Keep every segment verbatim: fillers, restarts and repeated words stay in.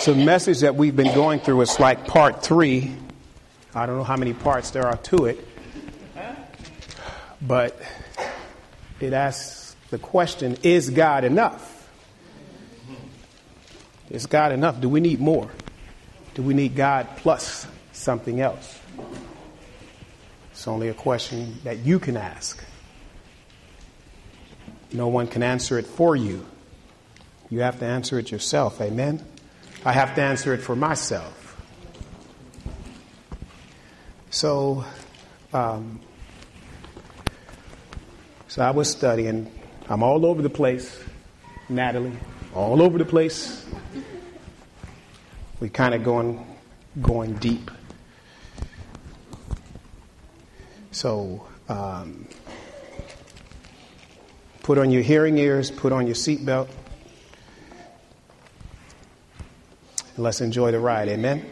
So the message that we've been going through is like part three. I don't know how many parts there are to it, but it asks the question, is God enough? Is God enough? Do we need more? Do we need God plus something else? It's only a question that you can ask. No one can answer it for you. You have to answer it yourself. Amen? I have to answer it for myself. So, um, so I was studying. I'm all over the place, Natalie, all over the place. We kind of going, going deep. So, um, put on your hearing ears, put on your seatbelt. Let's enjoy the ride. Amen.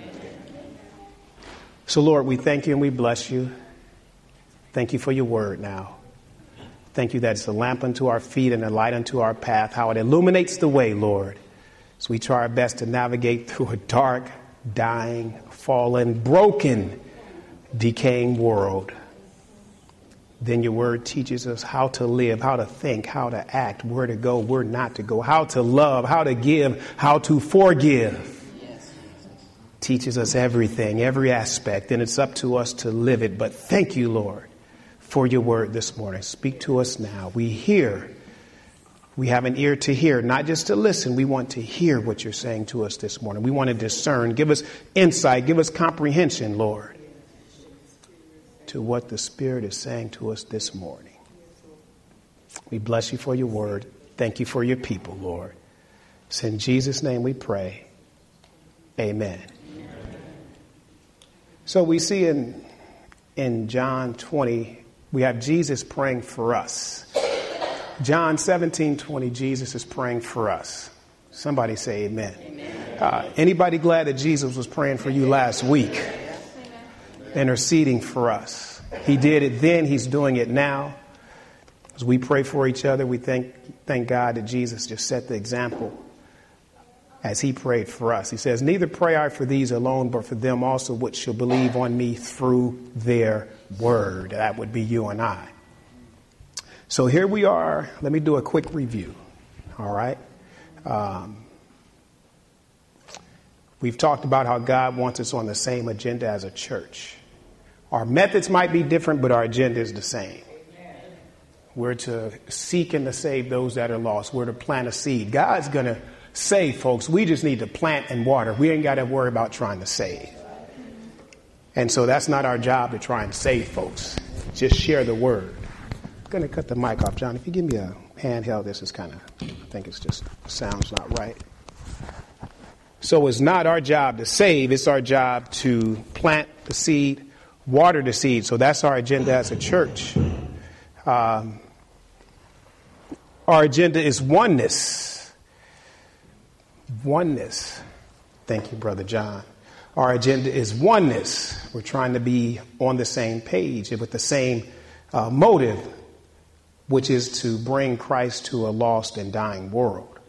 So, Lord, we thank you and we bless you. Thank you for your word now. Thank you that it's a lamp unto our feet and a light unto our path, how it illuminates the way, Lord. So we try our best to navigate through a dark, dying, fallen, broken, decaying world. Then your word teaches us how to live, how to think, how to act, where to go, where not to go, how to love, how to give, how to forgive. Yes. Teaches us everything, every aspect, and it's up to us to live it. But thank you, Lord, for your word this morning. Speak to us now. We hear. We have an ear to hear, not just to listen. We want to hear what you're saying to us this morning. We want to discern. Give us insight. Give us comprehension, Lord, to what the Spirit is saying to us this morning. We bless you for your word. Thank you for your people, Lord. It's in Jesus' name we pray. Amen. Amen. So we see in, in John twenty, we have Jesus praying for us. John seventeen twenty, Jesus is praying for us. Somebody say amen. Amen. Uh, anybody glad that Jesus was praying for you last week? Interceding for us. He did it then. He's doing it now. As we pray for each other, we thank thank God that Jesus just set the example as he prayed for us. He says, neither pray I for these alone, but for them also which shall believe on me through their word. That would be you and I. So here we are. Let me do a quick review. All right. Um, we've talked about how God wants us on the same agenda as a church. Our methods might be different, but our agenda is the same. We're to seek and to save those that are lost. We're to plant a seed. God's going to save folks. We just need to plant and water. We ain't got to worry about trying to save. And so that's not our job to try and save folks. Just share the word. I'm going to cut the mic off, John. If you give me a handheld, this is kind of, I think it's just, sounds not right. So it's not our job to save. It's our job to plant the seed, water the seed. So that's our agenda as a church. Um, our agenda is oneness. Oneness. Thank you, Brother John. Our agenda is oneness. We're trying to be on the same page with the same uh, motive, which is to bring Christ to a lost and dying world.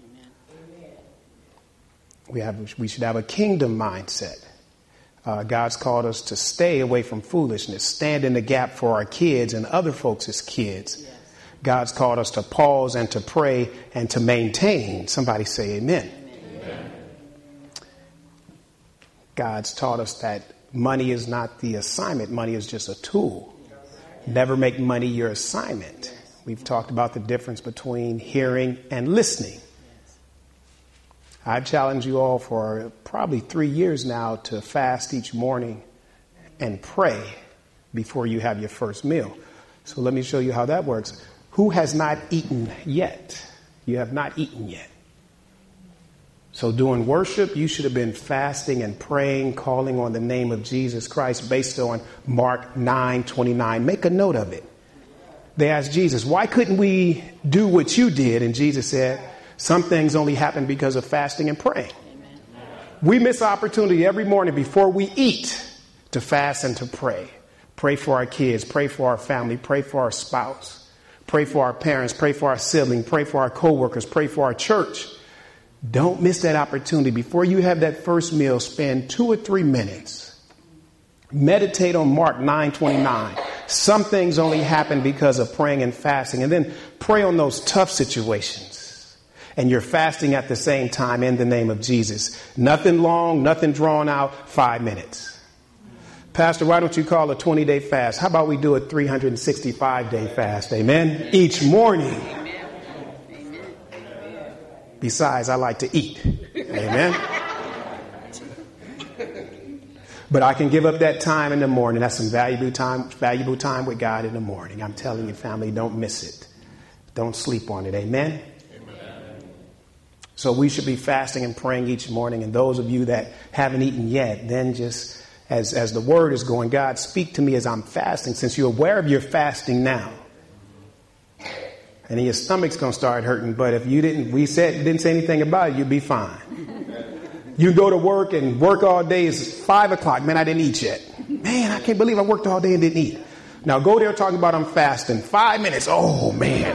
We have, we should have a kingdom mindset. Uh, God's called us to stay away from foolishness, stand in the gap for our kids and other folks' kids. Yes. God's called us to pause and to pray and to maintain. Somebody say amen. Amen. God's taught us that money is not the assignment. Money is just a tool. Never make money your assignment. We've talked about the difference between hearing and listening. I challenge you all for probably three years now to fast each morning and pray before you have your first meal. So let me show you how that works. Who has not eaten yet? You have not eaten yet. So during worship, you should have been fasting and praying, calling on the name of Jesus Christ based on Mark nine twenty-nine. Make a note of it. They asked Jesus, why couldn't we do what you did? And Jesus said, some things only happen because of fasting and praying. Amen. We miss opportunity every morning before we eat to fast and to pray. Pray for our kids, pray for our family, pray for our spouse, pray for our parents, pray for our sibling, pray for our coworkers, pray for our church. Don't miss that opportunity. Before you have that first meal, spend two or three minutes. Meditate on Mark nine twenty-nine. Some things only happen because of praying and fasting. And then pray on those tough situations. And you're fasting at the same time in the name of Jesus. Nothing long, nothing drawn out, five minutes. Pastor, why don't you call a twenty-day fast? How about we do a three hundred sixty-five day fast? Amen. Each morning. Besides, I like to eat. Amen. But I can give up that time in the morning. That's some valuable time, valuable time with God in the morning. I'm telling you, family, don't miss it. Don't sleep on it. Amen. Amen. So we should be fasting and praying each morning. And those of you that haven't eaten yet, then just as, as the word is going, God, speak to me as I'm fasting, since you're aware of your fasting now. And then your stomach's going to start hurting. But if you didn't, we said, didn't say anything about it, you'd be fine. You go to work and work all day. It's five o'clock. Man, I didn't eat yet. Man, I can't believe I worked all day and didn't eat. Now go there talking about I'm fasting. Five minutes. Oh, man.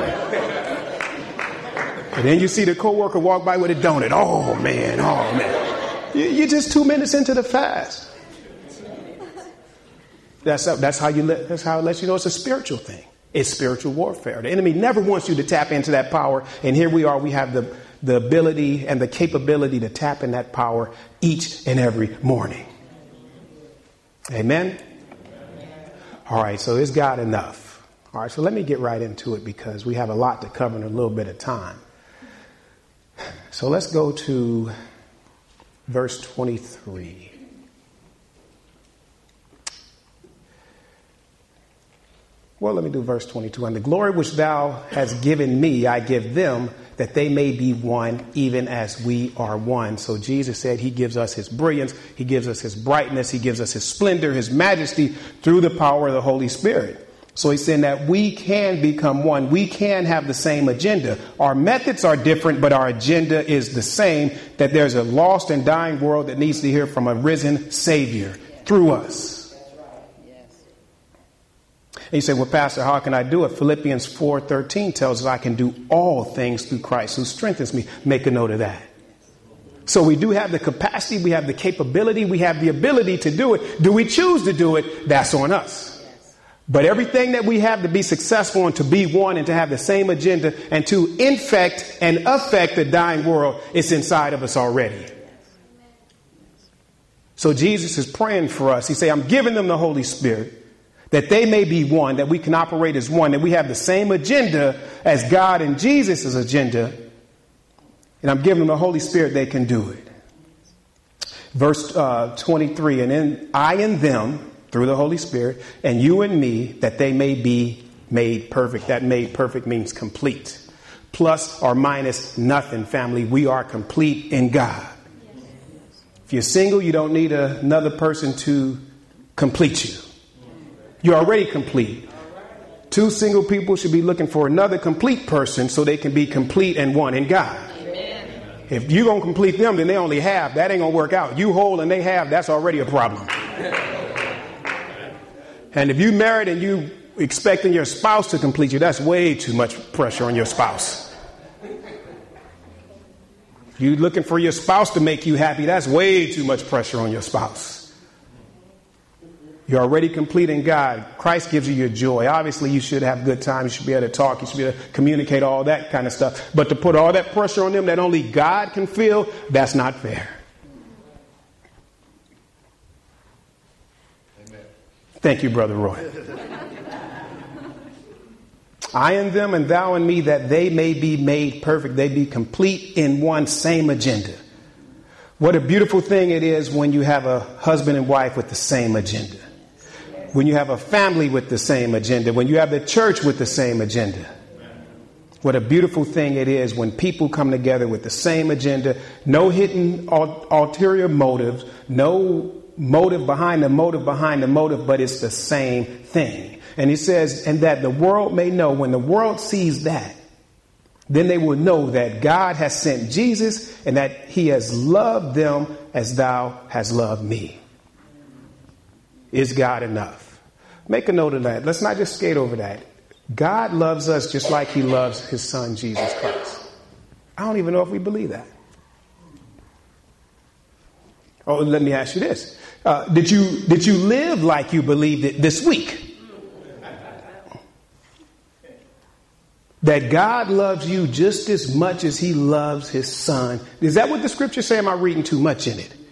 And then you see the coworker walk by with a donut. Oh, man. Oh, man. You're just two minutes into the fast. That's, that's how you let, that's how it lets you know it's a spiritual thing. It's spiritual warfare. The enemy never wants you to tap into that power. And here we are. We have the, the ability and the capability to tap in that power each and every morning. Amen. All right. So is God enough? All right. So let me get right into it because we have a lot to cover in a little bit of time. So let's go to verse twenty-three. Well, let me do verse twenty-two. And the glory which thou hast given me, I give them, that they may be one, even as we are one. So Jesus said he gives us his brilliance. He gives us his brightness. He gives us his splendor, his majesty through the power of the Holy Spirit. So he's saying that we can become one. We can have the same agenda. Our methods are different, but our agenda is the same, that there's a lost and dying world that needs to hear from a risen Savior through us. And you say, well, Pastor, how can I do it? Philippians four thirteen tells us I can do all things through Christ who strengthens me. Make a note of that. So we do have the capacity. We have the capability. We have the ability to do it. Do we choose to do it? That's on us. But everything that we have to be successful and to be one and to have the same agenda and to infect and affect the dying world, it's inside of us already. So Jesus is praying for us. He say, I'm giving them the Holy Spirit, that they may be one, that we can operate as one, that we have the same agenda as God and Jesus' agenda. And I'm giving them the Holy Spirit, they can do it. Verse uh, twenty-three, and in I and them, through the Holy Spirit, and you and me, that they may be made perfect. That made perfect means complete. Plus or minus nothing, family. We are complete in God. If you're single, you don't need a, another person to complete you. You're already complete. Two single people should be looking for another complete person so they can be complete and one in God. Amen. If you're going to complete them, then they only have. That ain't going to work out. You whole and they have, that's already a problem. And if you married and you expecting your spouse to complete you, that's way too much pressure on your spouse. If you're looking for your spouse to make you happy, that's way too much pressure on your spouse. You're already complete in God. Christ gives you your joy. Obviously, you should have good time. You should be able to talk. You should be able to communicate, all that kind of stuff. But to put all that pressure on them that only God can feel, that's not fair. Amen. Thank you, Brother Roy. I and them and thou and me, that they may be made perfect. They be complete in one same agenda. What a beautiful thing it is when you have a husband and wife with the same agenda. When you have a family with the same agenda. When you have the church with the same agenda. What a beautiful thing it is when people come together with the same agenda. No hidden ulterior motives. No motive behind the motive behind the motive. But it's the same thing. And he says, and that the world may know. When the world sees that, then they will know that God has sent Jesus and that he has loved them as thou hast loved me. Is God enough? Make a note of that. Let's not just skate over that. God loves us just like he loves his son, Jesus Christ. I don't even know if we believe that. Oh, let me ask you this. Uh, did you did you live like you believed it this week? That God loves you just as much as he loves his son. Is that what the scriptures say? Am I reading too much in it?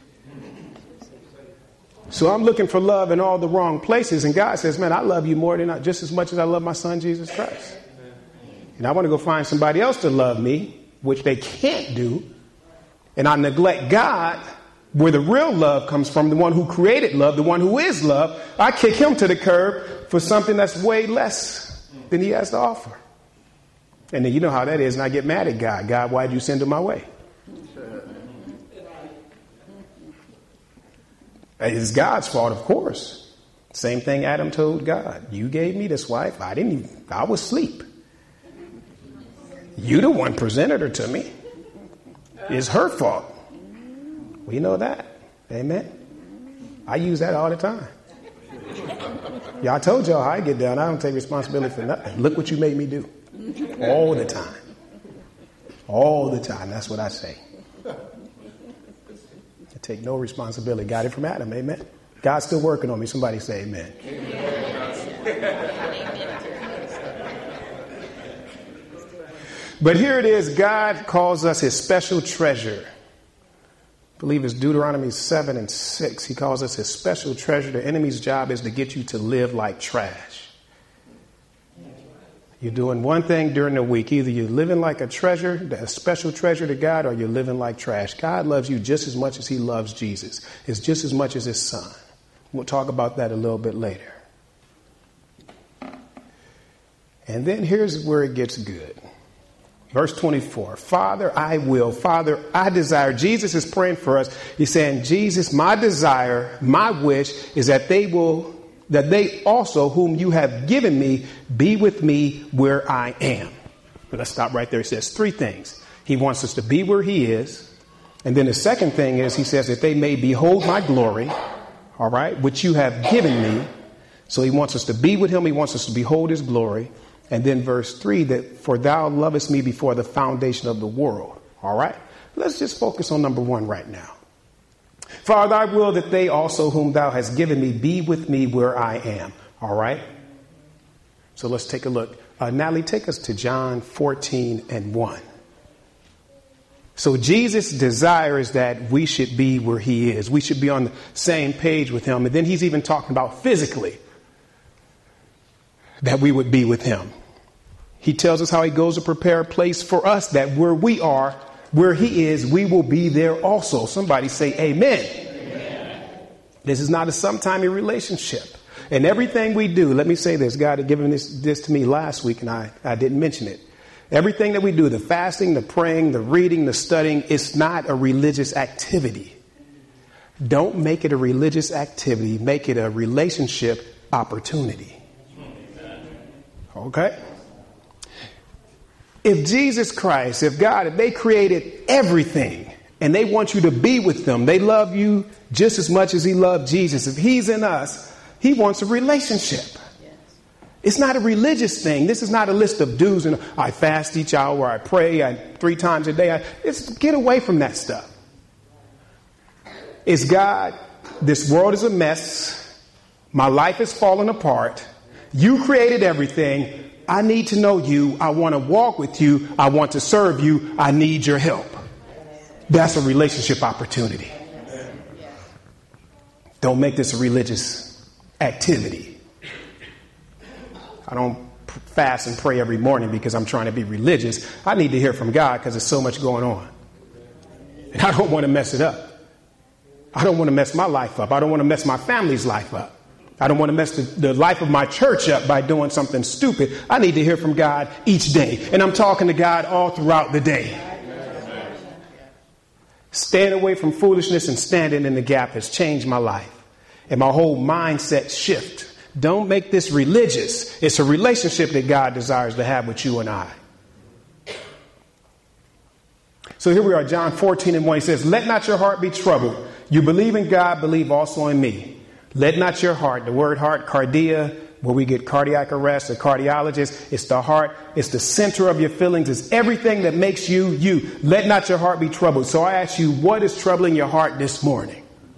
So I'm looking for love in all the wrong places. And God says, man, I love you more than I, just as much as I love my son, Jesus Christ. And I want to go find somebody else to love me, which they can't do. And I neglect God, where the real love comes from, the one who created love, the one who is love. I kick him to the curb for something that's way less than he has to offer. And then you know how that is, and I get mad at God. God, why did you send him my way? It's God's fault, of course. Same thing Adam told God. You gave me this wife. I didn't even, I was asleep. You the one presented her to me. It's her fault. We know that. Amen. I use that all the time. Yeah, I told y'all how I get down. I don't take responsibility for nothing. Look what you made me do. All the time. All the time. That's what I say. I take no responsibility. Got it from Adam. Amen. God's still working on me. Somebody say amen. But here it is. God calls us his special treasure. I believe it's Deuteronomy seven and six. He calls us his special treasure. The enemy's job is to get you to live like trash. You're doing one thing during the week. Either you're living like a treasure, a special treasure to God, or you're living like trash. God loves you just as much as he loves Jesus. It's just as much as his son. We'll talk about that a little bit later. And then here's where it gets good. Verse twenty-four, Father, I will. Father, I desire. Jesus is praying for us. He's saying, Jesus, my desire, my wish is that they will, that they also, whom you have given me, be with me where I am. But let's stop right there. He says three things. He wants us to be where he is. And then the second thing is he says that they may behold my glory, all right, which you have given me. So he wants us to be with him. He wants us to behold his glory. And then verse three, that for thou lovest me before the foundation of the world. All right. Let's just focus on number one right now. Father, I will that they also whom thou hast given me be with me where I am. All right. So let's take a look. Uh, Natalie, take us to John fourteen and one. So Jesus desires that we should be where he is. We should be on the same page with him. And then he's even talking about physically that we would be with him. He tells us how he goes to prepare a place for us, that where we are, where he is, we will be there also. Somebody say amen. Amen. This is not a sometimey relationship. And everything we do, let me say this, God had given this, this to me last week and I, I didn't mention it. Everything that we do, the fasting, the praying, the reading, the studying, it's not a religious activity. Don't make it a religious activity. Make it a relationship opportunity. Okay? If Jesus Christ, if God, if they created everything and they want you to be with them, they love you just as much as he loved Jesus. If he's in us, he wants a relationship. It's not a religious thing. This is not a list of do's and I fast each hour, I pray I, three times a day. I, it's get away from that stuff. It's God, this world is a mess. My life is falling apart. You created everything. I need to know you. I want to walk with you. I want to serve you. I need your help. That's a relationship opportunity. Don't make this a religious activity. I don't fast and pray every morning because I'm trying to be religious. I need to hear from God because there's so much going on. And I don't want to mess it up. I don't want to mess my life up. I don't want to mess my family's life up. I don't want to mess the, the life of my church up by doing something stupid. I need to hear from God each day. And I'm talking to God all throughout the day. Staying away from foolishness and standing in the gap has changed my life. And my whole mindset shift. Don't make this religious. It's a relationship that God desires to have with you and I. So here we are, John fourteen and one. He says, let not your heart be troubled. You believe in God, believe also in me. Let not your heart, the word heart, cardia, where we get cardiac arrest, a cardiologist, it's the heart, it's the center of your feelings, it's everything that makes you, you. Let not your heart be troubled. So I ask you, what is troubling your heart this morning?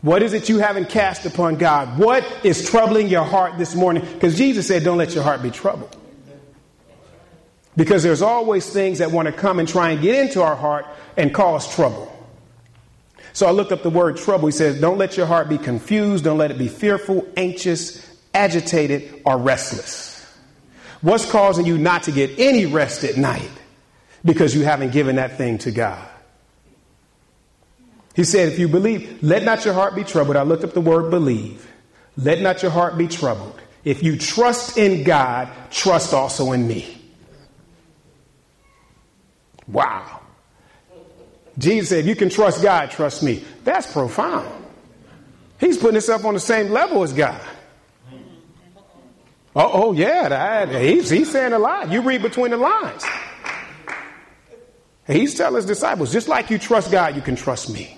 What is it you haven't cast upon God? What is troubling your heart this morning? Because Jesus said, don't let your heart be troubled. Because there's always things that want to come and try and get into our heart and cause trouble. So I looked up the word trouble. He says, don't let your heart be confused. Don't let it be fearful, anxious, agitated, or restless. What's causing you not to get any rest at night? Because you haven't given that thing to God. He said, if you believe, let not your heart be troubled. I looked up the word believe. Let not your heart be troubled. If you trust in God, trust also in me. Wow. Jesus said, if you can trust God, trust me. That's profound. He's putting himself on the same level as God. Oh, oh yeah, that, he's, he's saying a lot. You read between the lines. He's telling his disciples, just like you trust God, you can trust me.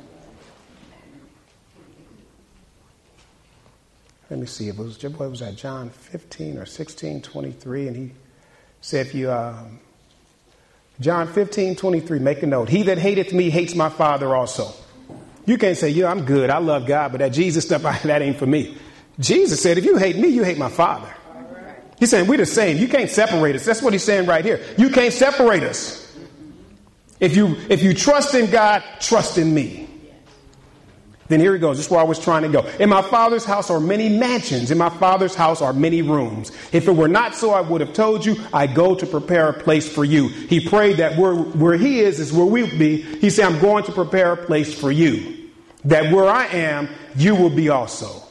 Let me see. It was, what was that, John fifteen or sixteen, twenty-three? And he said, if you, um, John fifteen, twenty-three, make a note. He that hateth me hates my Father also. You can't say, yeah, I'm good. I love God, but that Jesus stuff, that ain't for me. Jesus said, if you hate me, you hate my Father. He's saying we're the same. You can't separate us. That's what he's saying right here. You can't separate us. If you, if you trust in God, trust in me. Then here he goes. This is where I was trying to go. In my Father's house are many mansions. In my Father's house are many rooms. If it were not so, I would have told you, I go to prepare a place for you. He prayed that where, where he is is where we'll be. He said, I'm going to prepare a place for you. That where I am, you will be also.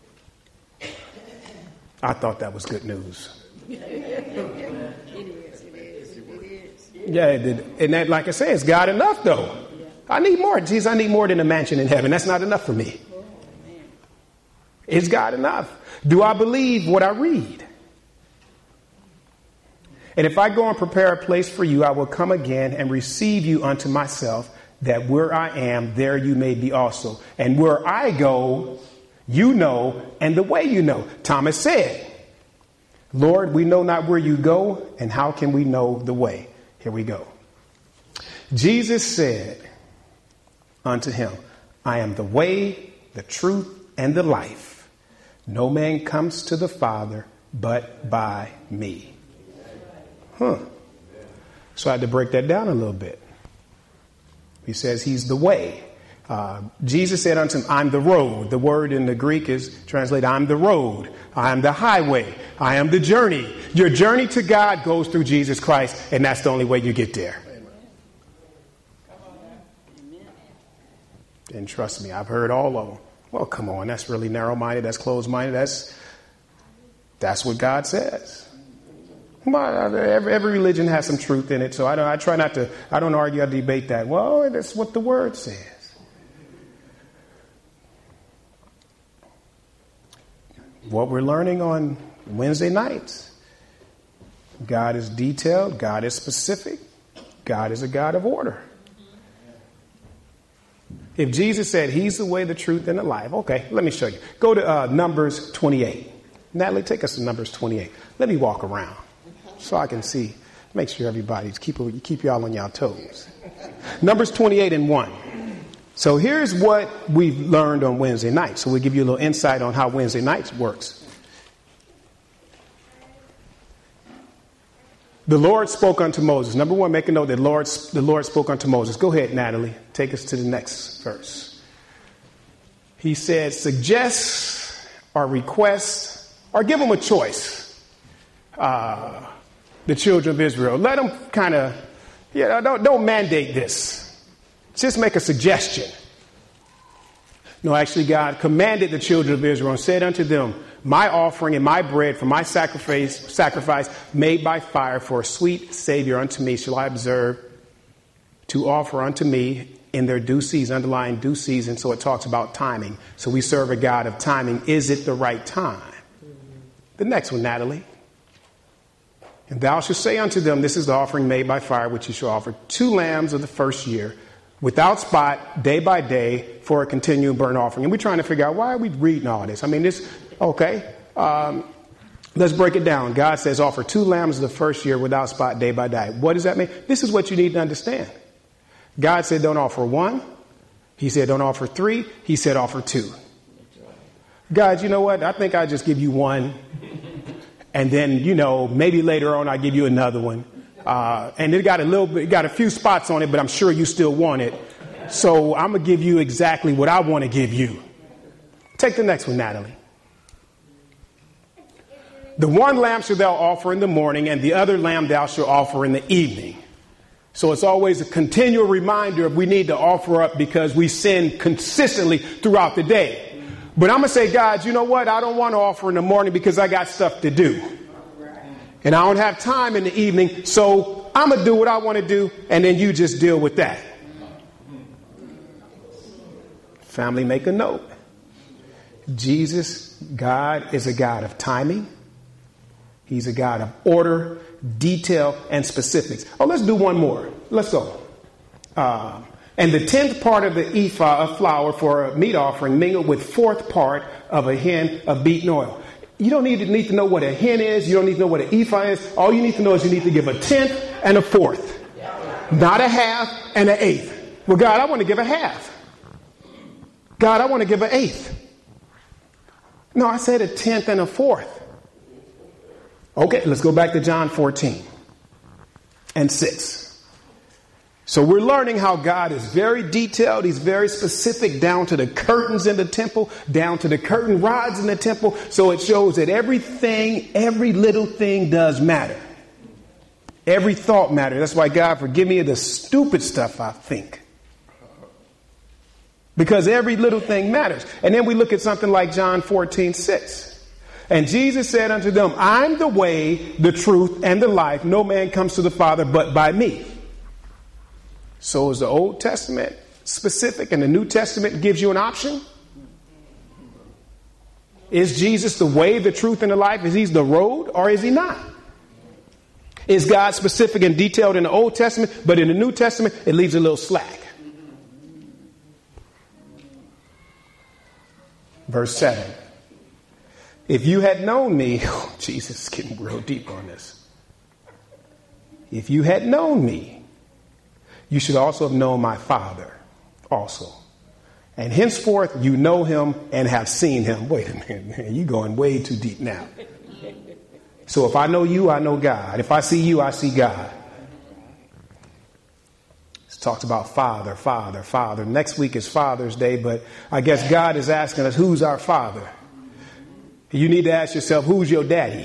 I thought that was good news. It is. It is. It is. Yeah, it did. And that, like I say, it's God enough, though. I need more. Jesus, I need more than a mansion in heaven. That's not enough for me. Is God enough? Do I believe what I read? And if I go and prepare a place for you, I will come again and receive you unto myself, that where I am, there you may be also. And where I go, you know, and the way you know. Thomas said, Lord, we know not where you go, and how can we know the way? Here we go. Jesus said unto him, I am the way, the truth, and the life. No man comes to the Father but by me. Huh. So I had to break that down a little bit. He says he's the way. Uh, Jesus said unto him, I'm the road. The word in the Greek is translated, I'm the road. I am the highway. I am the journey. Your journey to God goes through Jesus Christ, and that's the only way you get there. And trust me, I've heard all of them. Well, come on, that's really narrow-minded. That's closed-minded. That's that's what God says. Well, every, every religion has some truth in it, so I don't. I try not to. I don't argue or debate that. Well, that's what the Word says. What we're learning on Wednesday nights. God is detailed. God is specific. God is a God of order. If Jesus said he's the way, the truth, and the life, okay, let me show you. Go to uh, Numbers twenty-eight. Natalie, take us to Numbers twenty-eight. Let me walk around so I can see, make sure everybody's keep keep y'all on y'all toes. Numbers twenty-eight and one. So here's what we've learned on Wednesday night. So we'll give you a little insight on how Wednesday nights works. The Lord spoke unto Moses. Number one, make a note that Lord, the Lord spoke unto Moses. Go ahead, Natalie. Take us to the next verse. He said, suggest or request or give them a choice. Uh, the children of Israel. Let them kind of, yeah, don't, don't mandate this. Just make a suggestion. No, actually, God commanded the children of Israel and said unto them, my offering and my bread for my sacrifice, sacrifice made by fire for a sweet Savior unto me shall I observe to offer unto me in their due season, underlying due season. So it talks about timing. So we serve a God of timing. Is it the right time? The next one, Natalie. And thou shalt say unto them, this is the offering made by fire, which you shall offer two lambs of the first year, without spot, day by day, for a continual burnt offering. And we're trying to figure out, why are we reading all this? I mean, this, okay, um, let's break it down. God says offer two lambs of the first year without spot, day by day. What does that mean? This is what you need to understand. God said don't offer one. He said, don't offer three. He said, offer two. God, you know what? I think I just give you one. And then, you know, maybe later on I give you another one. Uh, and it got a little bit, got a few spots on it, but I'm sure you still want it. So I'm going to give you exactly what I want to give you. Take the next one, Natalie. The one lamb shalt thou offer in the morning, and the other lamb thou shalt offer in the evening. So it's always a continual reminder of we need to offer up because we sin consistently throughout the day. But I'm going to say, God, you know what? I don't want to offer in the morning because I got stuff to do. And I don't have time in the evening. So I'm going to do what I want to do. And then you just deal with that. Family, make a note. Jesus, God, is a God of timing. He's a God of order, detail, and specifics. Oh, let's do one more. Let's go. Uh, and the tenth part of the ephah of flour for a meat offering mingled with fourth part of a hin of beaten oil. You don't need to, need to know what a hin is. You don't need to know what an ephah is. All you need to know is you need to give a tenth and a fourth. Not a half and an eighth. Well, God, I want to give a half. God, I want to give an eighth. No, I said a tenth and a fourth. Okay, let's go back to John fourteen and six. So we're learning how God is very detailed. He's very specific down to the curtains in the temple, down to the curtain rods in the temple. So it shows that everything, every little thing does matter. Every thought matters. That's why, God, forgive me of the stupid stuff I think. Because every little thing matters. And then we look at something like John fourteen six. And Jesus said unto them, I'm the way, the truth, and the life. No man comes to the Father but by me. So is the Old Testament specific and the New Testament gives you an option? Is Jesus the way, the truth, and the life? Is he the road or is he not? Is God specific and detailed in the Old Testament, but in the New Testament, it leaves a little slack? Verse seven. If you had known me, oh, Jesus is getting real deep on this. If you had known me, you should also have known my Father also. And henceforth you know him and have seen him. Wait a minute, man, you're going way too deep now. So if I know you, I know God. If I see you, I see God. It talks about Father, Father, Father. Next week is Father's Day, but I guess God is asking us, who's our Father? You need to ask yourself, who's your daddy?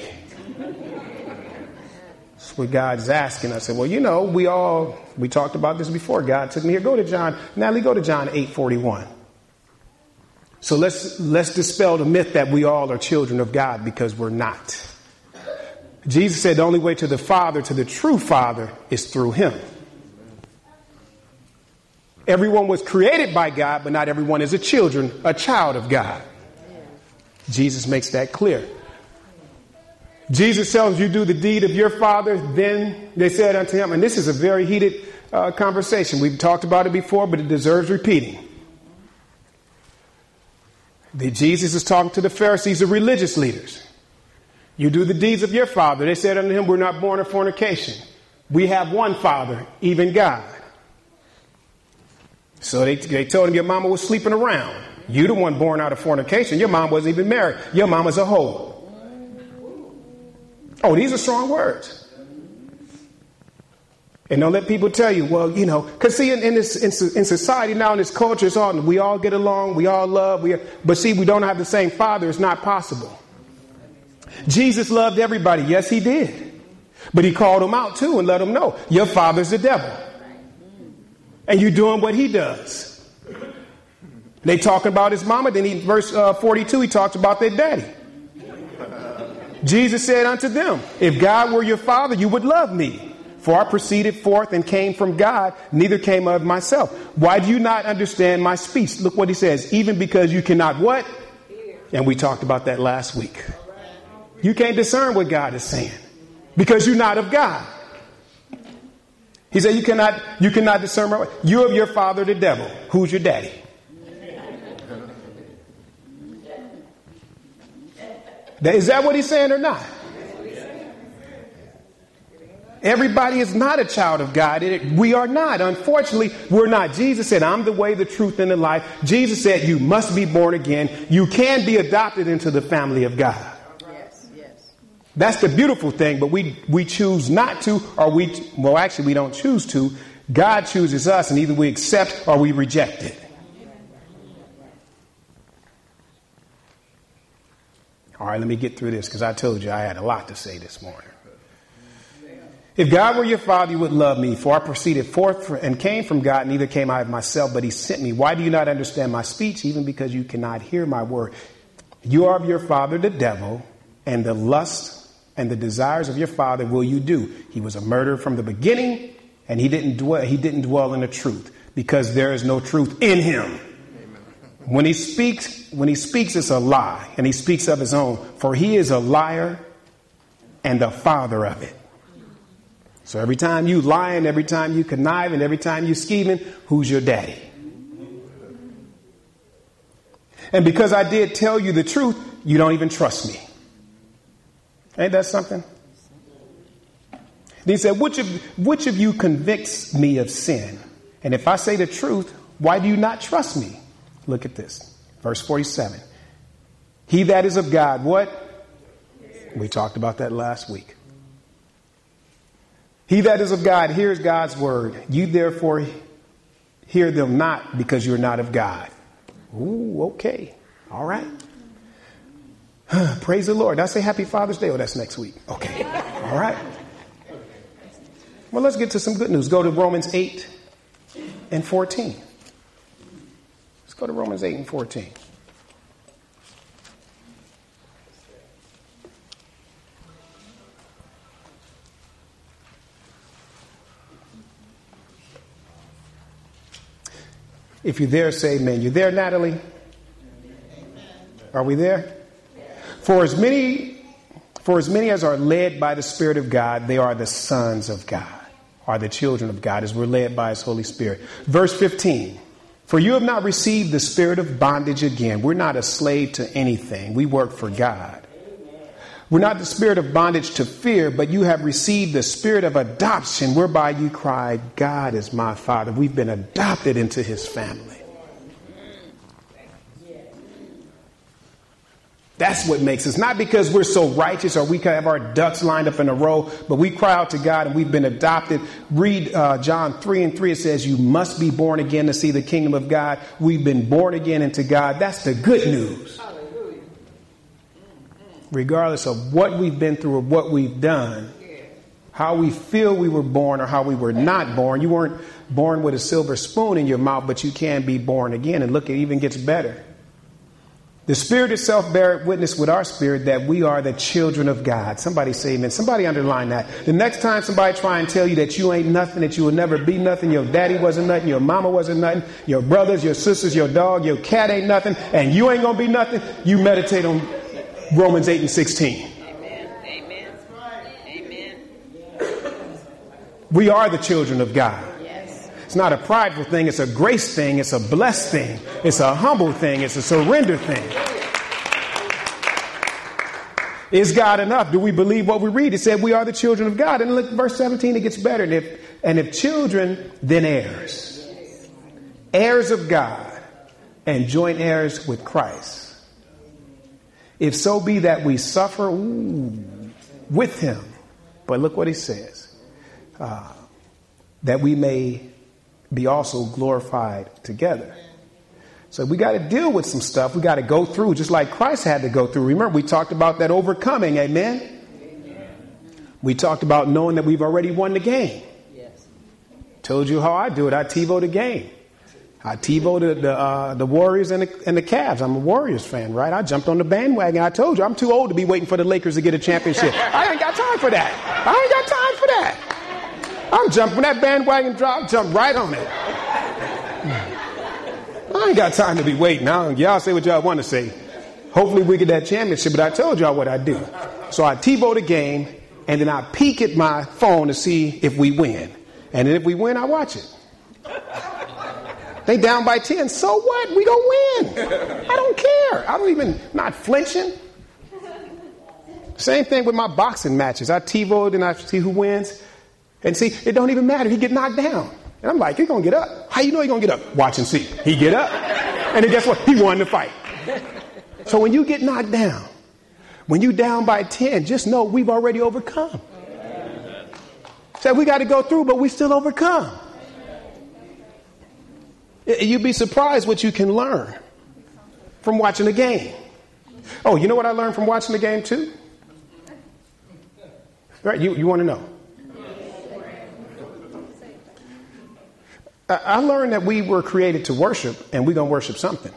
That's what God's asking us. And well, you know, we all, we talked about this before. God took me here. Go to John. Natalie, go to John eight forty-one. So let's, let's dispel the myth that we all are children of God, because we're not. Jesus said the only way to the Father, to the true Father, is through him. Everyone was created by God, but not everyone is a children, a child of God. Jesus makes that clear. Jesus tells you do the deed of your father. Then they said unto him, and this is a very heated uh, conversation. We've talked about it before, but it deserves repeating. The, Jesus is talking to the Pharisees, the religious leaders. You do the deeds of your father. They said unto him, we're not born of fornication. We have one Father, even God. So they, they told him your mama was sleeping around. You the one born out of fornication. Your mom wasn't even married. Your mom was a hoe. Oh, these are strong words. And don't let people tell you, well, you know, because see, in, in this in, in society now, in this culture, it's all, we all get along, we all love, we, but see, we don't have the same Father. It's not possible. Jesus loved everybody. Yes, he did. But he called them out too and let them know, your father's the devil. And you're doing what he does. They talking about his mama. Then he, verse uh, forty-two, he talks about their daddy. Jesus said unto them, if God were your father, you would love me. For I proceeded forth and came from God, neither came of myself. Why do you not understand my speech? Look what he says. Even because you cannot what? And we talked about that last week. You can't discern what God is saying because you're not of God. He said you cannot, you cannot discern my way. You're of your father, the devil. Who's your daddy? Is that what he's saying or not? Everybody is not a child of God. It, we are not. Unfortunately, we're not. Jesus said, I'm the way, the truth, and the life. Jesus said, you must be born again. You can be adopted into the family of God. Yes, yes. That's the beautiful thing, but we, we choose not to, or we, well, actually, we don't choose to. God chooses us, and either we accept or we reject it. All right, let me get through this because I told you I had a lot to say this morning. If God were your father, you would love me, for I proceeded forth and came from God, neither came I of myself, but he sent me. Why do you not understand my speech, even because you cannot hear my word? You are of your father, the devil, and the lust and the desires of your father will you do. He was a murderer from the beginning, and he didn't dwell, he didn't dwell in the truth, because there is no truth in him. When he speaks, when he speaks, it's a lie, and he speaks of his own, for he is a liar and the father of it. So every time you lying, every time you conniving, every time you scheming, who's your daddy? And because I did tell you the truth, you don't even trust me. Ain't that something? Then he said, which of, which of you convicts me of sin? And if I say the truth, why do you not trust me? Look at this. Verse forty-seven. He that is of God, what? We talked about that last week. He that is of God hears God's word. You therefore hear them not, because you're not of God. Ooh, okay. All right. Praise the Lord. Did I say Happy Father's Day? Oh, that's next week. Okay. All right. Well, let's get to some good news. Go to Romans eight and fourteen. Let's go to Romans eight and fourteen. If you're there, say amen. You there, Natalie? Amen. Are we there? For as many, for as many as are led by the Spirit of God, they are the sons of God, are the children of God, as we're led by his Holy Spirit. Verse fifteen. For you have not received the spirit of bondage again. We're not a slave to anything. We work for God. We're not the spirit of bondage to fear, but you have received the spirit of adoption, whereby you cry, God is my Father. We've been adopted into his family. That's what makes us, not because we're so righteous or we have our ducks lined up in a row, but we cry out to God and we've been adopted. Read uh, John three and three. It says you must be born again to see the kingdom of God. We've been born again into God. That's the good news. Regardless of what we've been through or what we've done, how we feel we were born or how we were not born. You weren't born with a silver spoon in your mouth, but you can be born again. And look, it even gets better. The Spirit itself bear witness with our spirit that we are the children of God. Somebody say amen. Somebody underline that. The next time somebody try and tell you that you ain't nothing, that you will never be nothing, your daddy wasn't nothing, your mama wasn't nothing, your brothers, your sisters, your dog, your cat ain't nothing, and you ain't going to be nothing, you meditate on Romans eight and sixteen. Amen. Amen. Amen. We are the children of God. Yes. It's not a prideful thing. It's a grace thing. It's a blessed thing. It's a humble thing. It's a surrender thing. Is God enough? Do we believe what we read? It said we are the children of God. And look, verse seventeen, it gets better. And if, and if children, then heirs. Heirs of God and joint heirs with Christ. If so be that we suffer ooh, with him. But look what he says. Uh, that we may be also glorified together. So we got to deal with some stuff. We got to go through just like Christ had to go through. Remember, we talked about that overcoming. Amen. Amen. We talked about knowing that we've already won the game. Yes. Told you how I do it. I TiVo the game. I TiVo the the, uh, the Warriors and the, and the Cavs. I'm a Warriors fan, right? I jumped on the bandwagon. I told you I'm too old to be waiting for the Lakers to get a championship. I ain't got time for that. I ain't got time for that. I'm jumping. When that bandwagon drop, jump right on it. I ain't got time to be waiting. Now, y'all say what y'all want to say. Hopefully we get that championship, but I told y'all what I do. So I TiVo the game, and then I peek at my phone to see if we win. And then if we win, I watch it. They down by ten. So what? We gonna win. I don't care. I don't even, not flinching. Same thing with my boxing matches. I TiVo'd and I see who wins. And see, it don't even matter. He get knocked down. And I'm like, he's going to get up. How you know he's going to get up? Watch and see. He get up. And then guess what? He won the fight. So when you get knocked down, when you down by ten, just know we've already overcome. So we got to go through, but we still overcome. You'd be surprised what you can learn from watching the game. Oh, you know what I learned from watching the game too? Right? You, you want to know? I learned that we were created to worship, and we're going to worship something.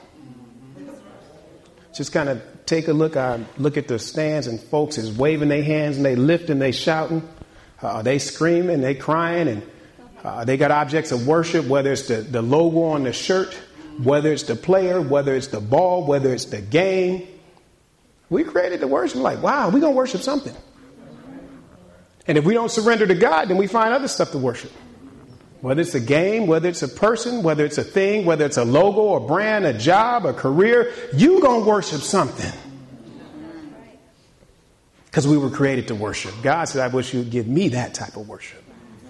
Just kind of take a look. I look at the stands, and folks is waving their hands, and they lifting, they shouting, uh, they screaming, they crying, and uh, they got objects of worship, whether it's the, the logo on the shirt, whether it's the player, whether it's the ball, whether it's the game. We created to worship. Like, wow, we're going to worship something. And if we don't surrender to God, then we find other stuff to worship. Whether it's a game, whether it's a person, whether it's a thing, whether it's a logo, a brand, a job, a career, you going to worship something. Because we were created to worship. God said, I wish you would give me that type of worship.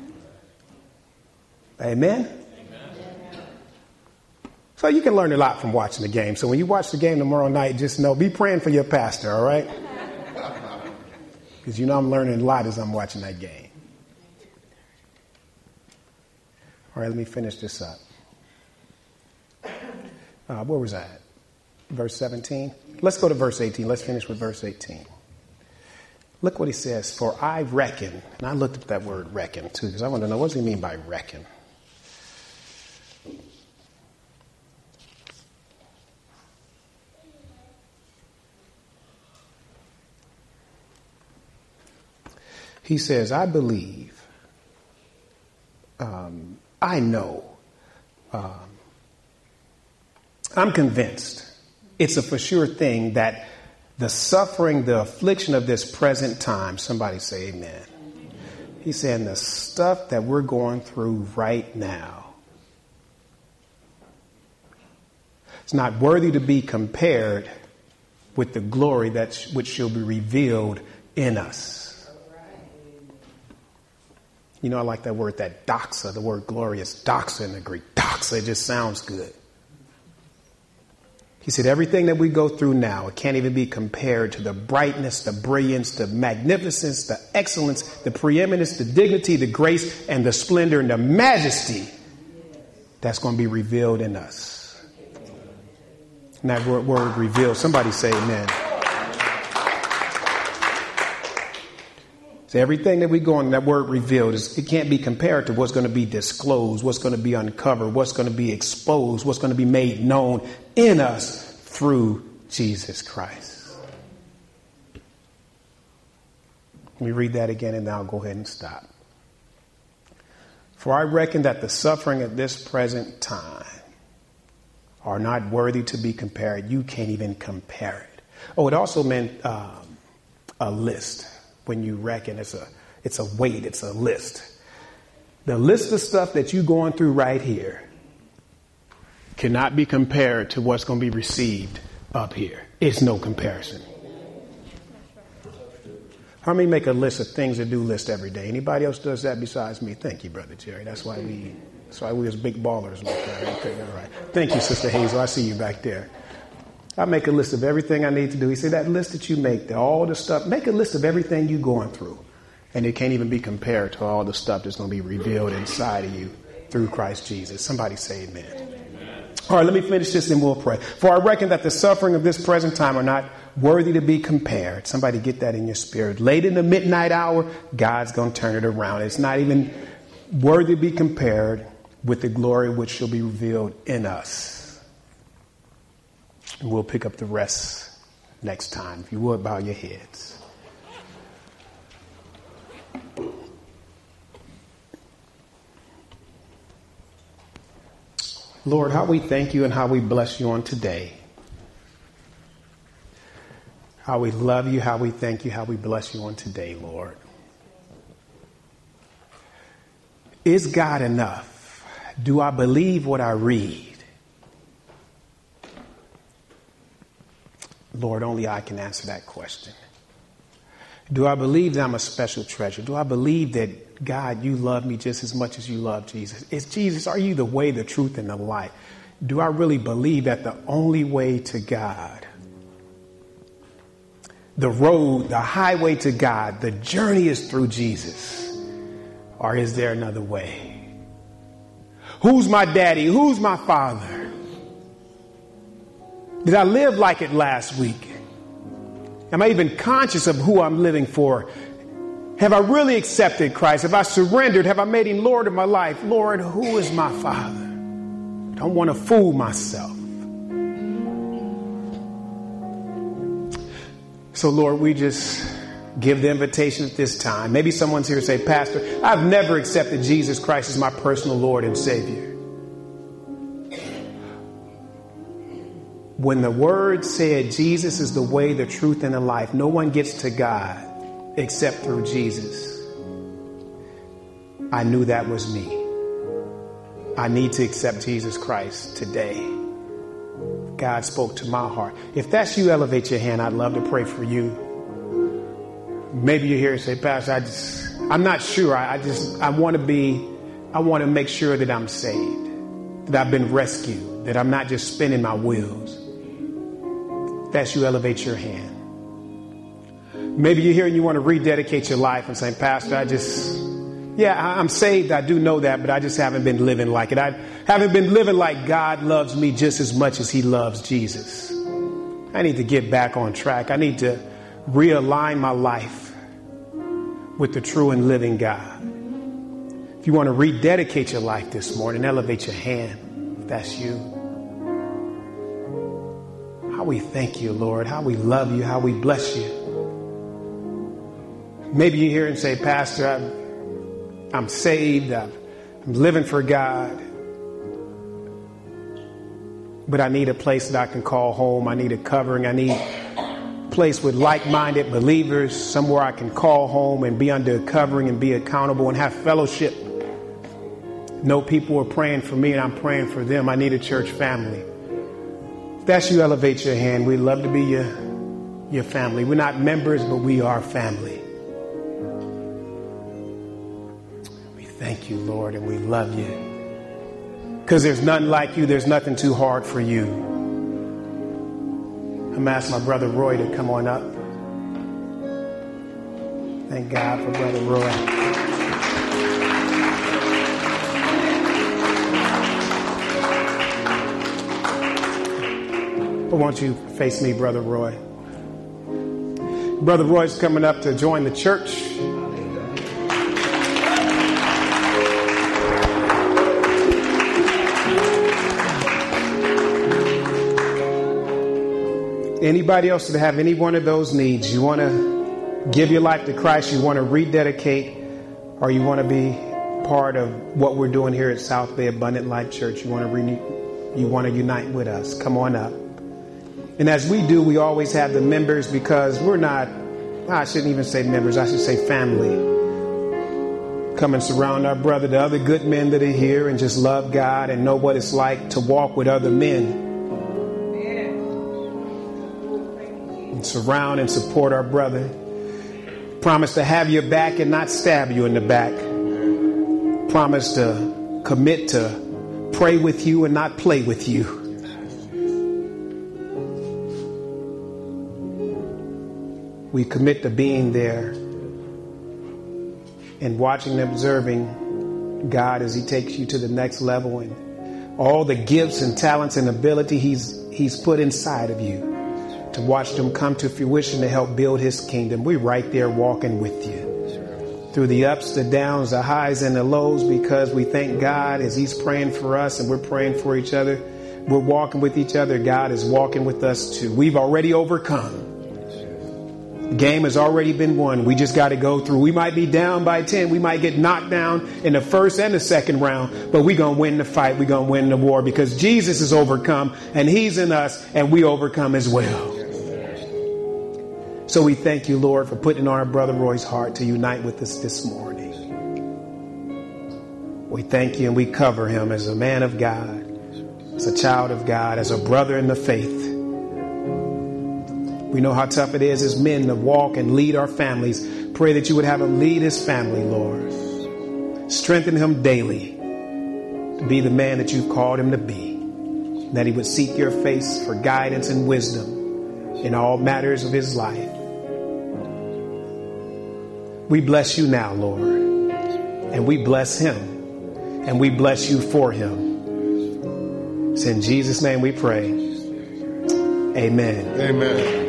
Amen? Amen. So you can learn a lot from watching the game. So when you watch the game tomorrow night, just know, be praying for your pastor, all right? Because you know I'm learning a lot as I'm watching that game. All right, let me finish this up. Uh, where was I at? Verse seventeen? Let's go to verse eighteen. Let's finish with verse eighteen. Look what he says. For I reckon, and I looked at that word reckon too, because I want to know, what does he mean by reckon? He says, I believe, um, I know, um, I'm convinced, it's a for sure thing that the suffering, the affliction of this present time, somebody say amen. He's saying the stuff that we're going through right now, it's not worthy to be compared with the glory that sh- which shall be revealed in us. You know, I like that word, that doxa, the word glorious, doxa in the Greek. Doxa, it just sounds good. He said, everything that we go through now, it can't even be compared to the brightness, the brilliance, the magnificence, the excellence, the preeminence, the dignity, the grace, and the splendor and the majesty that's going to be revealed in us. And that word, word revealed, somebody say amen. So everything that we go on, that word revealed, is, it can't be compared to what's going to be disclosed, what's going to be uncovered, what's going to be exposed, what's going to be made known in us through Jesus Christ. Let me read that again and then I'll go ahead and stop. For I reckon that the suffering at this present time are not worthy to be compared. You can't even compare it. Oh, it also meant um, a list. When you reckon, it's a it's a weight, it's a list. The list of stuff that you're going through right here cannot be compared to what's going to be received up here. It's no comparison. How many make a list of things to do list every day? Anybody else does that besides me? Thank you, Brother Jerry. That's why we that's why we as big ballers like that. Okay, all right. Thank you, Sister Hazel. I see you back there. I make a list of everything I need to do. He said, that list that you make, all the stuff, make a list of everything you're going through. And it can't even be compared to all the stuff that's going to be revealed inside of you through Christ Jesus. Somebody say amen. Amen. All right, let me finish this and we'll pray. For I reckon that the suffering of this present time are not worthy to be compared. Somebody get that in your spirit. Late in the midnight hour, God's going to turn it around. It's not even worthy to be compared with the glory which shall be revealed in us. And we'll pick up the rest next time. If you would, bow your heads. Lord, how we thank you and how we bless you on today. How we love you, how we thank you, how we bless you on today, Lord. Is God enough? Do I believe what I read? Lord, only I can answer that question. Do I believe that I'm a special treasure? Do I believe that God, you love me just as much as you love Jesus. Is Jesus, are you the way, the truth, and the light? Do I really believe that the only way to God, the road, the highway to God, the journey is through Jesus? Or is there another way? Who's my daddy? Who's my father? Did I live like it last week? Am I even conscious of who I'm living for? Have I really accepted Christ? Have I surrendered? Have I made him Lord of my life? Lord, who is my Father? I don't want to fool myself. So, Lord, we just give the invitation at this time. Maybe someone's here to say, Pastor, I've never accepted Jesus Christ as my personal Lord and Savior. When the word said Jesus is the way, the truth, and the life, no one gets to God except through Jesus, I knew that was me. I need to accept Jesus Christ today. God spoke to my heart. If that's you, elevate your hand. I'd love to pray for you. Maybe you're here and say, Pastor, I just, I'm not sure. I, I just, I want to be, I want to make sure that I'm saved, that I've been rescued, that I'm not just spinning my wheels. If that's you, elevate your hand. Maybe you're here and you want to rededicate your life and say, Pastor, I just, yeah, I'm saved. I do know that, but I just haven't been living like it. I haven't been living like God loves me just as much as he loves Jesus. I need to get back on track. I need to realign my life with the true and living God. If you want to rededicate your life this morning, elevate your hand if that's you. How we thank you, Lord. How we love you. How we bless you. Maybe you're here and say, Pastor, I'm, I'm saved. I'm, I'm living for God. But I need a place that I can call home. I need a covering. I need a place with like-minded believers, somewhere I can call home and be under a covering and be accountable and have fellowship. Know people are praying for me and I'm praying for them. I need a church family. If that's you, elevate your hand. We'd love to be your, your family. We're not members, but we are family. Thank you, Lord, and we love you. Because there's none like you. There's nothing too hard for you. I'm asking my brother Roy to come on up. Thank God for Brother Roy. But won't you face me, Brother Roy? Brother Roy's coming up to join the church. Anybody else that have any one of those needs, you want to give your life to Christ, you want to rededicate, or you want to be part of what we're doing here at South Bay Abundant Life Church, you want to re- you want to unite with us, come on up. And as we do, we always have the members, because we're not, I shouldn't even say members, I should say family. Come and surround our brother, the other good men that are here, and just love God and know what it's like to walk with other men. Surround and support our brother. Promise to have your back and not stab you in the back. Promise to commit to pray with you and not play with you. We commit to being there and watching and observing God as he takes you to the next level, and all the gifts and talents and ability he's he's put inside of you, to watch them come to fruition to help build his kingdom. We're right there walking with you through the ups, the downs, the highs and the lows, because we thank God as he's praying for us and we're praying for each other. We're walking with each other. God is walking with us too. We've already overcome. The game has already been won. We just got to go through. We might be down by ten. We might get knocked down in the first and the second round, but we're going to win the fight. We're going to win the war, because Jesus is overcome and he's in us and we overcome as well. So we thank you, Lord, for putting on our brother Roy's heart to unite with us this morning. We thank you and we cover him as a man of God, as a child of God, as a brother in the faith. We know how tough it is as men to walk and lead our families. Pray that you would have him lead his family, Lord. Strengthen him daily to be the man that you've called him to be. That he would seek your face for guidance and wisdom in all matters of his life. We bless you now, Lord. And we bless him. And we bless you for him. It's in Jesus' name we pray. Amen. Amen.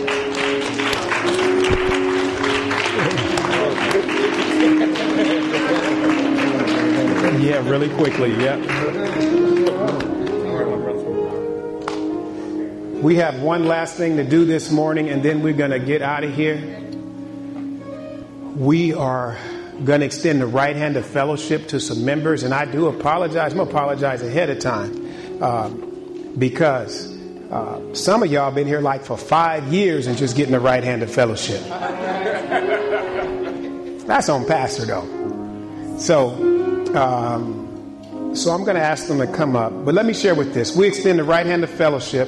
Yeah, really quickly. Yeah. We have one last thing to do this morning, and then we're going to get out of here. We are going to extend the right hand of fellowship to some members, and I do apologize. I'm going to apologize ahead of time uh, because uh, some of y'all been here like for five years and just getting the right hand of fellowship. That's on Pastor, though. So. Um, so I'm going to ask them to come up. But let me share with this. We extend the right hand of fellowship.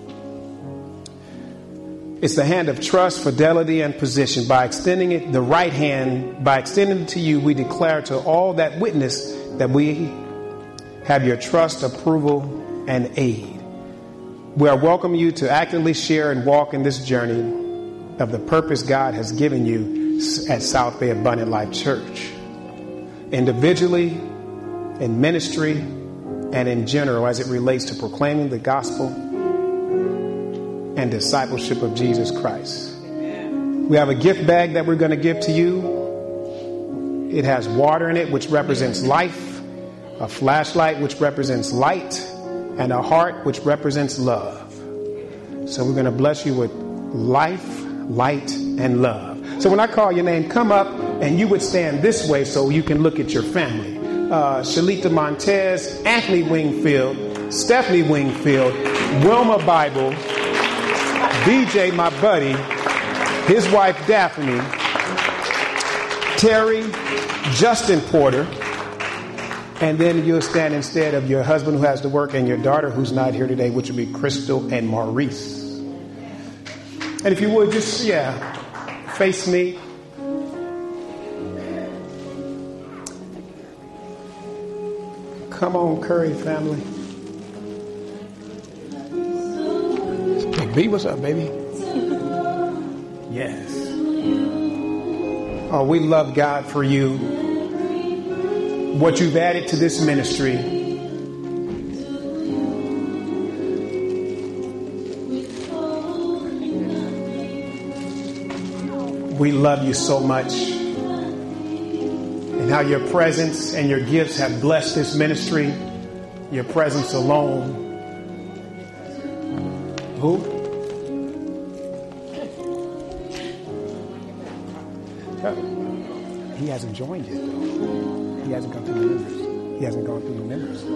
It's the hand of trust, fidelity, and position. By extending it, the right hand, by extending it to you, we declare to all that witness that we have your trust, approval, and aid. We are welcoming you to actively share and walk in this journey of the purpose God has given you at South Bay Abundant Life Church. Individually, in ministry, and in general as it relates to proclaiming the gospel and discipleship of Jesus Christ. Amen. We have a gift bag that we're going to give to you. It has water in it, which represents life, a flashlight, which represents light, and a heart, which represents love. So we're going to bless you with life, light, and love. So when I call your name, come up and you would stand this way so you can look at your family. Uh, Shalita Montez, Anthony Wingfield, Stephanie Wingfield, Wilma Bible, B J, my buddy, his wife Daphne, Terry, Justin Porter, and then you'll stand instead of your husband who has to work and your daughter who's not here today, which would be Crystal and Maurice. And if you would just, yeah, face me. Come on, Curry family. Big B, what's up, baby? Yes. Oh, we love God for you. What you've added to this ministry. We love you so much. And how your presence and your gifts have blessed this ministry. Your presence alone. Who? He hasn't joined yet, though. He hasn't gone through the members. He hasn't gone through the members.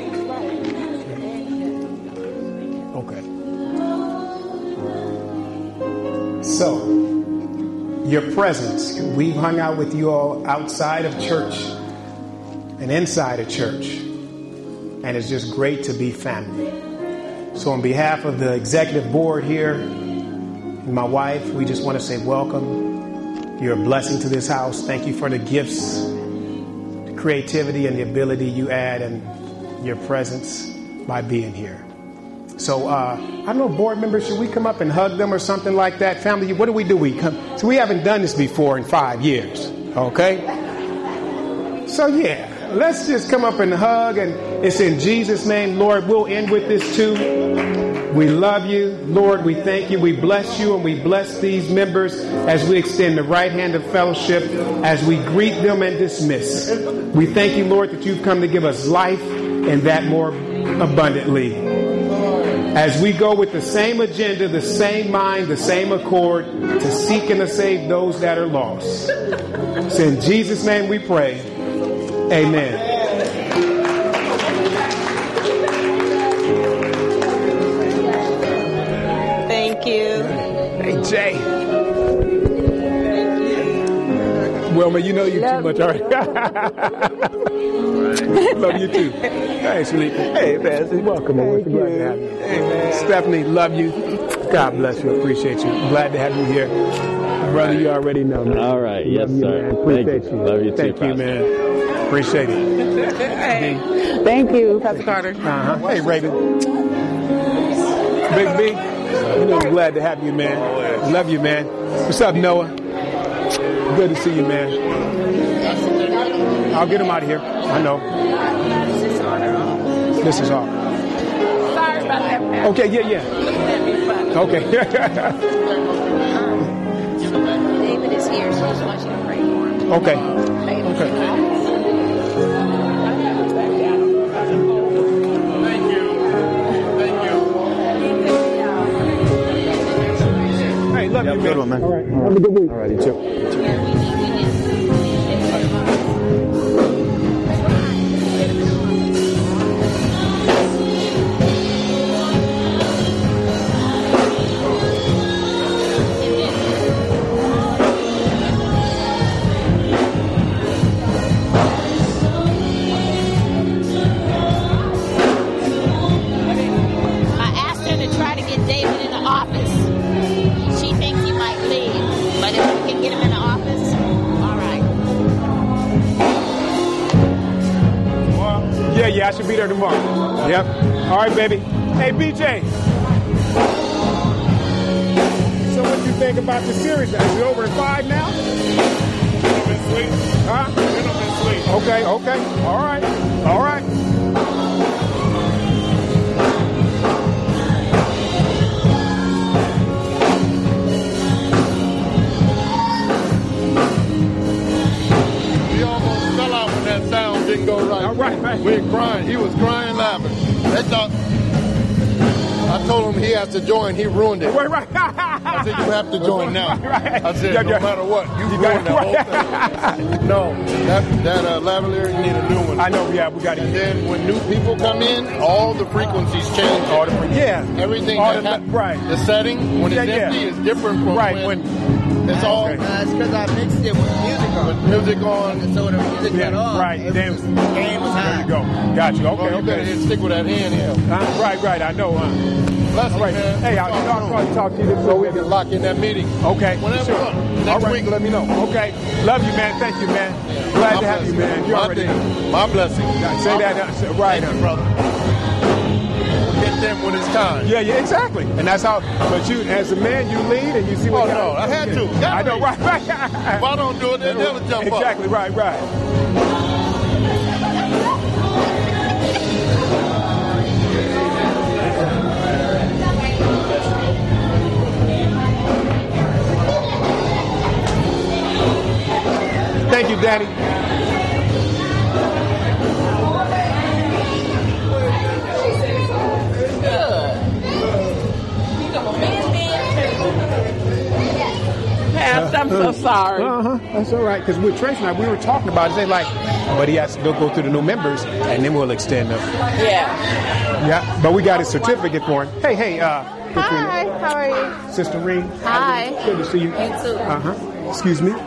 Okay. So, your presence. We've hung out with you all outside of church and inside of church. And it's just great to be family. So on behalf of the executive board here and my wife, we just want to say welcome. You're a blessing to this house. Thank you for the gifts, the creativity, and the ability you add and your presence by being here. So, uh, I don't know, board members, should we come up and hug them or something like that? Family, what do we do? We come. So we haven't done this before in five years. Okay? So, yeah, let's just come up and hug. And it's in Jesus' name, Lord. We'll end with this too. We love you. Lord, we thank you. We bless you and we bless these members as we extend the right hand of fellowship, as we greet them and dismiss. We thank you, Lord, that you've come to give us life and that more abundantly. As we go with the same agenda, the same mind, the same accord to seek and to save those that are lost. So in Jesus' name we pray. Amen. Thank you. Hey, Jay. Wilma, you know you too much already. Love you too. Hey, Shalika. Hey, Pastor. Welcome. Thank you. Glad to have you. Hey, man. Stephanie, love you. God bless you. Appreciate you. Glad to have you here. Brother, you already know, man. All right. Yes, love sir. You, man. Appreciate Thank you. you. Love you too, Thank Pastor. you, man. Appreciate it. Hey. Thank you, Pastor Carter. Uh-huh. Hey, Raven. Big B. You know, I'm glad to have you, man. Love you, man. What's up, Noah? Good to see you, man. I'll get him out of here. I know. This is all. Sorry about that. Okay, yeah, yeah. Okay. David is here, so I just want you to pray for him. Okay. Okay. Thank you. Thank you. Hey, love you, Good one, man. man. All right. Have a good week. All right, you too. I asked her to try to get David in the office. She thinks he might leave, but if we can get him in the office, all right. Yeah, yeah, I should be there tomorrow. Yep. All right, baby. Hey, B J. So what you think about the series? Is it over at five now? Huh? Okay, okay. All right. All right. He almost fell out when that sound didn't go right. All right, man. We were crying. He was crying laughing. They thought, I told him he has to join. He ruined it. Wait, right. I said, you have to join now. Right. I said, Yeah, no yeah. matter what, you, You ruined got that whole thing. No, that, that uh, lavalier, you need a new one. I know, yeah, we got And it. then when new people come in, all the frequencies change. All the yeah. Everything All that the- hap- right. The setting, when Yeah, it's yeah. empty, is different from Right, when, when- it's all Okay. Uh, it's because I mixed it with music on. with music on. And so when the music Yeah, went off, right. it was Damn. just, the game was There high. you go. Got you. Oh, Okay, you better okay. hit stick with that hand here. Uh, right, right. I know. Uh, Bless all you, right. man. Hey, I'll, Talk I'll, soon. I'll talk to you this So we week. can lock in that meeting. Okay. Whenever. Sure. Next All right. week. Let me know. Okay. Love you, man. Thank you, man. Glad My to have you, blessing. man. You My already know. thing. My blessing. Say that. Uh, say- right. Thank uh, you, brother. Get them when it's time. Yeah, yeah, exactly. And that's how, but you, as a man, you lead and you see what Oh, no, I had to. Gotta I know, lead. right, right. If I don't do it, they'll never jump up. Exactly, right, right. Thank you, Danny. Pastor, I'm so sorry. Uh-huh. That's all right. Because with Trace and I, we were talking about it. They like, but he has to go, go through the new members, and then we'll extend them. Yeah. Yeah, but we got a certificate for him. Hey, hey, uh, Hi, how are you? Sister Reen. Hi. Good to see you. You too. Uh-huh. Excuse me.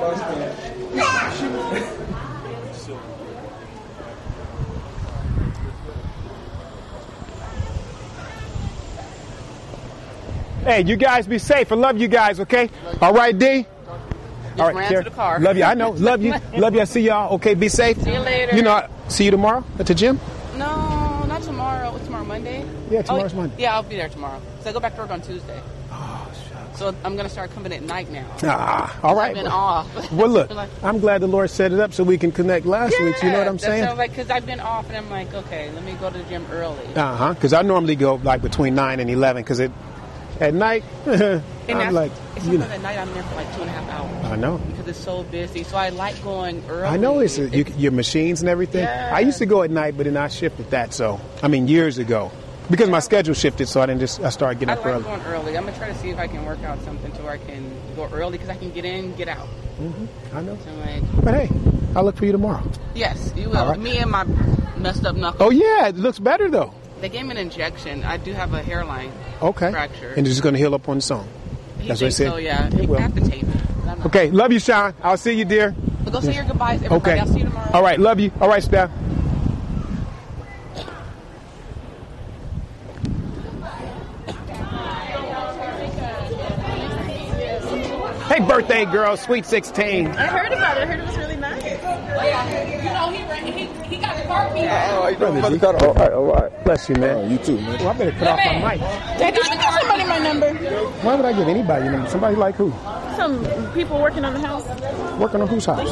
Hey, you guys be safe. I love you guys, okay? All right, D? All right, ran Karen. to the car. Love you. I know. Love you. Love you. I see y'all. Okay, be safe. See you later. You know, I- see you tomorrow at the gym? No, not tomorrow. What's tomorrow, Monday? Yeah, tomorrow's oh, Monday. Yeah, I'll be there tomorrow. So I go back to work on Tuesday. Oh, shucks. So I'm going to start coming at night now. Ah, all right. I've been off. Well, look, Like- I'm glad the Lord set it up so we can connect last week. You know what I'm that's saying? So, like, because I've been off, and I'm like, okay, let me go to the gym early. Uh huh. Because I normally go like between nine and eleven. Because it at night, And I'm that's- like, it's you sometimes know, at night I'm there for like two and a half hours. I know. Because it's so busy. So I like going early. I know it's, you, your machines and everything. Yeah. I used to go at night, but then I shifted that. So I mean, years ago, because my schedule shifted, so I didn't just I started getting I up like early. going early. I'm going to try to see if I can work out something to where I can go early because I can get in, get out. I know. So I'm like, But hey, I'll look for you tomorrow. yes, you will. All right. Me and my messed up knuckle. Oh yeah, it looks better though. They gave me an injection. I do have a hairline Okay. fracture. And it's just going to heal up on its own. He That's what I thinks said. so, yeah. It He will. have to tape it. I'm not- Okay, love you, Sean. I'll see you, dear. But go say your goodbyes, everybody. Okay. I'll see you tomorrow. All right, love you. All right, Steph. Hey, birthday girl, sweet sixteen. I heard about it. I heard it was really nice. You know, he, he, he got the car key. Oh, you Brother know, G. cut All right, all right. Bless you, man. Oh, you too, man. Well, I better cut off my mic. Dad, did you give somebody my number? Why would I give anybody your number? Somebody like who? Some people working on the house. Working on whose house?